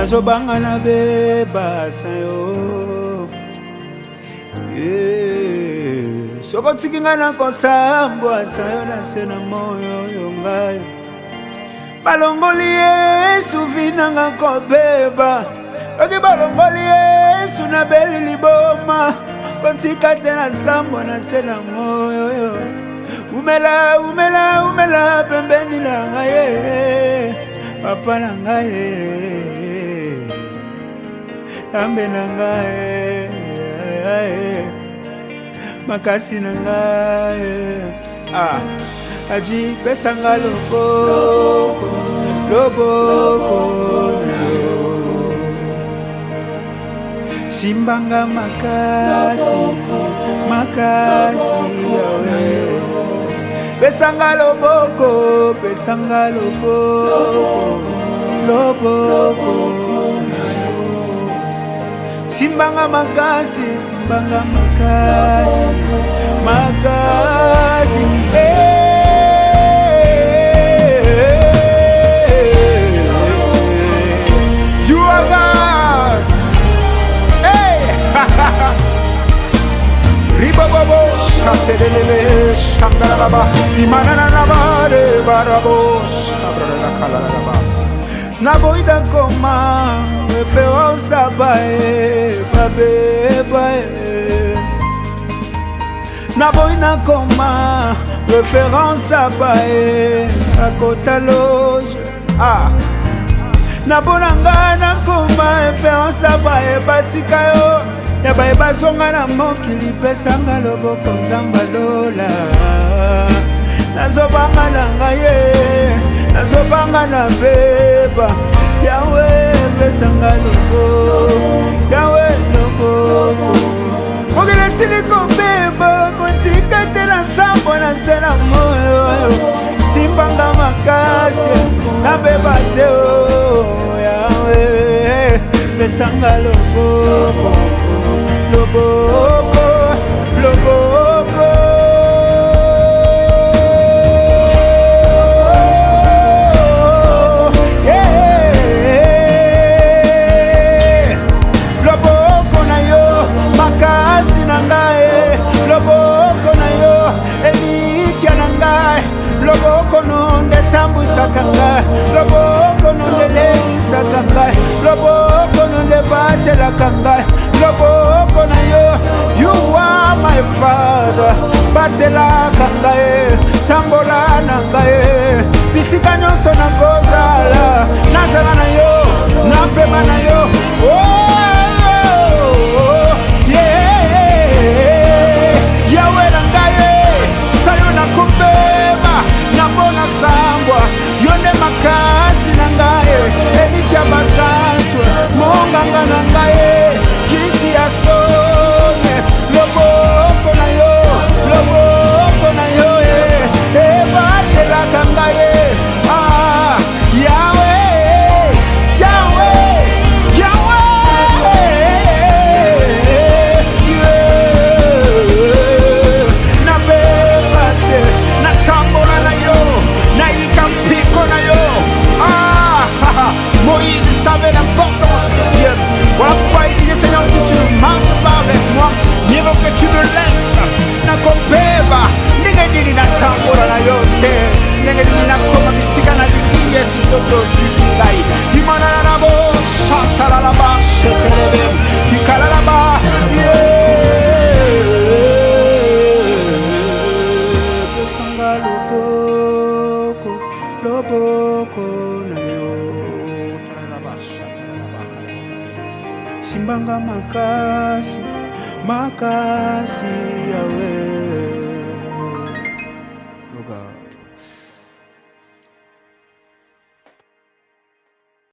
nazobanga na bebasa yo. Soko tikinga na kosambwa sayo na sena moyo yongayo. Balongoli Yesu vinanga kobeba. Oki balongoli Yesu na beli liboma. Kontika tena sambwa na sena moyo yo. Umela, umela, umela pembeni na ngaye. Papa na ngaye. Ambe na ngaye. Makasi na ngaye. Aji pesanga lobo. Simbanga makasi yawe. Pesanga loboko Simbanga makasi You are God. Hey. Ribobobo shaterele shandaraba imanana nabare barabos abrala kalalaba naboida koma référence à bae bae naboina koma référence à bae akota loge nabonanga na koma référence à bae batika yo ya bae basonga na mokili pesanga loboko nzamba lola nazobanga na ngaye nazobanga na beba yawe pesanga lobo yawe lobo ogele siliko beba kontika tena sambo na sena moyo simbanga makasi na beba teo yawe pesanga lobo loboko loboko na yo makasi na ngae loboko na yo elikya na ngae loboko nonde tambusaka ngae loboko nonde leisaka ngae loboko nonde batelaka ngae loboko na yo. You are my father batelaka ngae tambola na ngae bisika nyonso na kozala nazala na yo napema na yo. Yawe na ngae sayo na kubeba na bona sambwa yonde makasi na ngae elikya basantwe monganga na ngae kisi ya sonye loboko na yo batelaka ngae. Yawe nabeba te natambola na yo naika mpiko na yo. Moïse savait l'importance de Dieu. Voilà pourquoi il disait Seigneur, si tu ne marches pas avec moi, mieux vaut que tu me laisses. Nakobeba ningedini natambola na yote ningedini nakoma bisika na lili Yesu soto tikai imana na bo shatala la ba shetelebe ikala la ba pesanga loboko na yo tala ba shatala la ba simbanga makasi yawe.